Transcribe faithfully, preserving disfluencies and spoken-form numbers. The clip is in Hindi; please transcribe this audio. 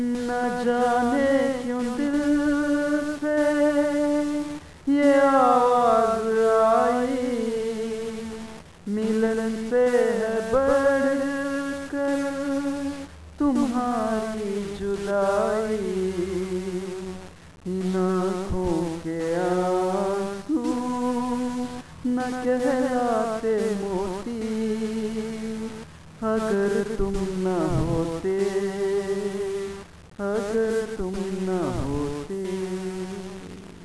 न जाने क्यों दिल से ये आवाज आई, मिलन से है बढ़कर तुम्हारी जुदाई। इन आँखों के आंसू न कहलाते मोती, अगर तुम न होते, अगर तुम न